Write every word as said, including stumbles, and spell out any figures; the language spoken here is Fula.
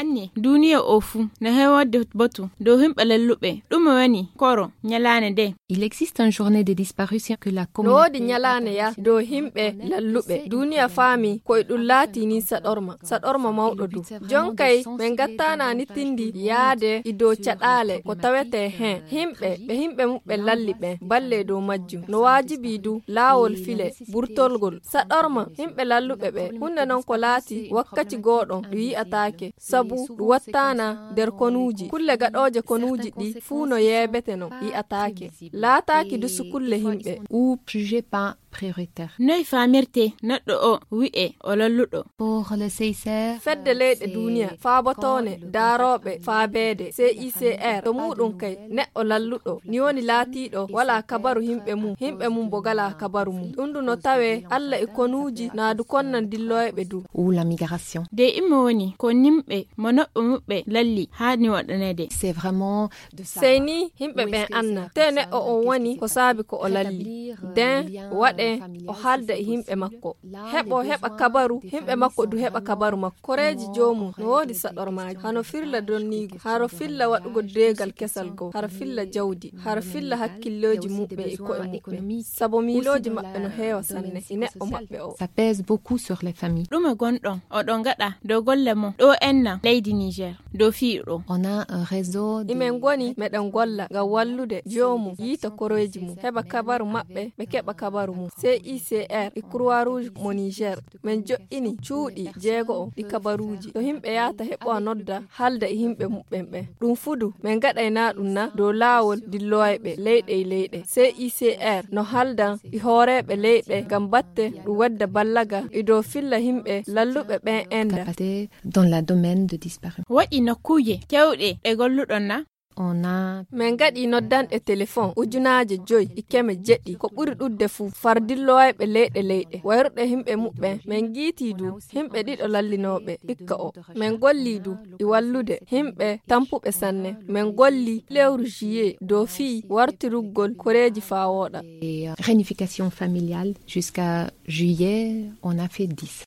hanne duniya ofu na hewadde batu do himɓe lalluɓe ɗum woni koro nyalane de. Il existe une journée des disparitions que la communauté no wodi nyalane ya do himɓe lalluɓe duniya faami koye ɗum laati ni saɗorma saɗorma mawɗo du jonkay min gattana ni tindi yaade i dow caɗaale ko tawete hen himɓe ɓe himɓe muɓɓe lalli ɓe balle dow majjum no waajibi du laawol file burtolgol saɗorma himɓe lalluɓe ɓe hunde non ko laati wakkati goɗon ɗum yi'atake sabu ɗum wattana nder konuuji kulle gaɗoje konuuji ɗi fuu no yeebete no yi'atake laataaki du sukulle himɓe ou jugé pas prioritaire. Noy famirte neɗɗo o wi'e o lalluɗo. Pour le C I C R fedde leyɗe duniya faabotone daaroɓe faabeede C I C R to muɗum kay neɗɗo lalluɗo ni woni laatiɗo wala kabaru himɓe mum himɓe mum bo gala kabaru mum ɗum du no tawe Allah e konuuji naadu konnan dilloyeɓe du ou la migration de immo woni ko nimɓe mo noɓɓe muɓɓe lalli haani waɗanede. C'est vraiment sey ni himɓe ɓen anna te neɗɗo on woni ko saabi ko o lalli den waɗe o haalda e himɓe makko heɓo heɓa kabaru himɓe makko du heɓa kabaru makko koreji jomum no woodi saɗormaji hano firla donnigo haro filla waɗugo deegal kesal go hara filla jawdi hara filla hakkilloji muɓɓe e koye muɓɓe sabo miiloji maɓɓe no heewa sanne e neɗɗo maɓɓe o ça pèse beaucoup sur les familles. ɗume gonɗon oɗon gaɗa dow golle mo ɗo enna leydi Niger dow fiiɗo on a un réseau imen goni meɗen golla ngam wallude jomum yiita koroji mum heɓa kabaru maɓɓe ɓe keɓa kabaru mum C I C R e Croix Rouge mo Niger men jo'ini cuuɗi jeego o ɗi kabaruji to himɓe yata heɓo a nodda halda e himɓe muɓɓen ɓe ɗum fudu men gaɗayna ɗum na dow laawol dilloyeɓe leyɗe e leyɗe C I C R no haldan e hooreɓe leyɓe ngam batte ɗum wadda ballaga e dow filla himɓe lalluɓe ɓen enda dans la domaine de disparition waɗi nokkuje kewɗe ɗe golluɗon na on a men gaɗi noddanɗe téléphone ujunaje joyi e keme jeɗɗi ko ɓuri ɗudde fuu fardilloyeɓe leyɗe leyɗe wayruɗe himɓe muɓɓen men giiti du himɓe ɗiɗo lallinoɓe hikka o men golli du e wallude himɓe tampuɓe sanne men golli lewru juillet dow fii wartiruggol koreji fa woɗa réunification familiale jusqu'à juillet on a fait dix